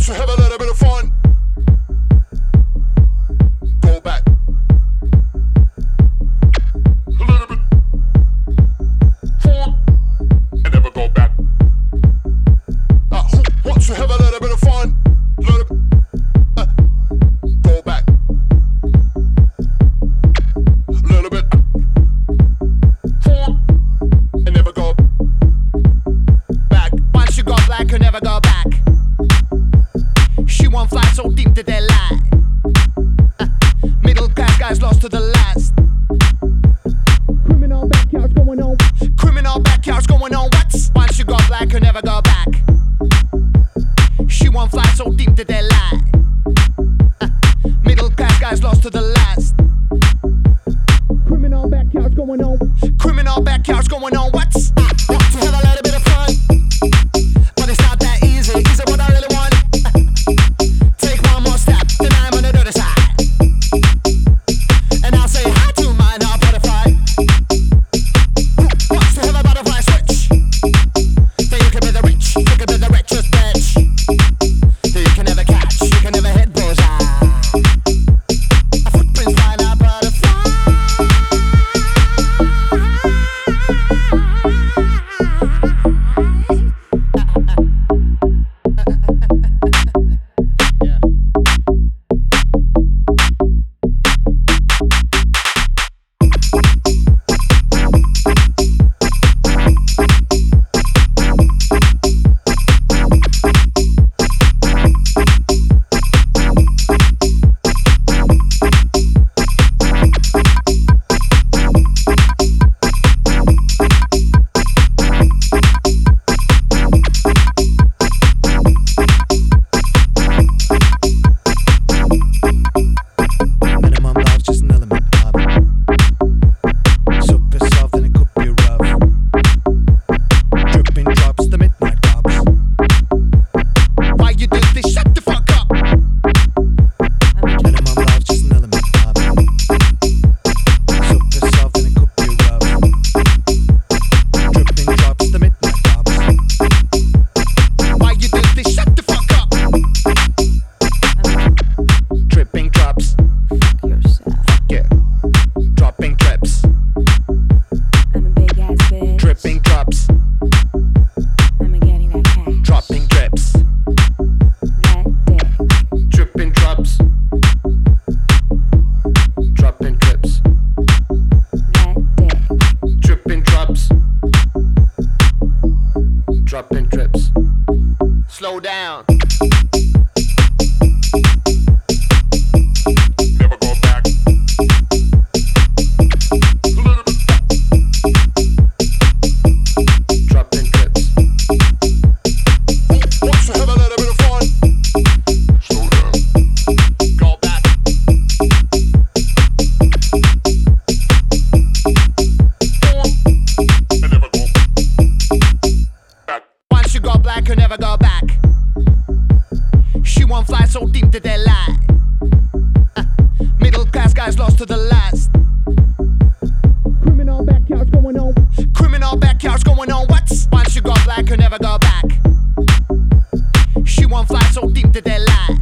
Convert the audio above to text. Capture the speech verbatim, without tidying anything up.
wants to have a little bit of fun. Go back. A little bit forward and never go back. Uh, who wants to have a little bit of fun? A little bit. Uh, go back. A little bit forward and never go back. Once you go black, you never go back. She won't fly so deep that they lie. Uh, middle class guys lost to the last. Criminal backyards going on. Criminal backyards going on. What? Once you go black, you never go back. She won't fly so deep that they lie. Uh, middle class guys lost to the last. Criminal backyards going on. Criminal backyards going on. What? Uh, want to have a little bit of fun, but it's not that easy. Is it what I really want? Take one more step, then I'm on the other side, and I'll say hi to my now butterfly. Who wants to have a butterfly switch? Then you can be the rich, you can be the richest bitch. Then you can never catch, you can never hit bullseye. A footprint's flying a butterfly. Minimum love's just an element of super soft and it could be rough. Dripping drops, the midnight drops. Why you do this? Shut the fuck up. Minimum love's just an element of super soft and it could be rough. Dripping drops, the midnight drops. Why you do this? Shut the fuck up. Dripping drops. Yourself. Yeah. Dropping drips. I'm a big ass bitch. Dripping drops. I'm a getting that cash. Dropping drips. That dick. Dripping drops. Dropping drips. That dick. Dripping drops. Dropping drips. Slow down. Never go back. A little bit. Dropping drips. Who wants to have a little bit of fun? Slow down. Go back. Forward and never go back. Once you go black, you never go back. She won't fly so deep that they lie. Uh, middle class guys lost to the last. Criminal backyards going on. Criminal backyards going on. What? Once you go black, you never go back. She won't fly so deep that they lie.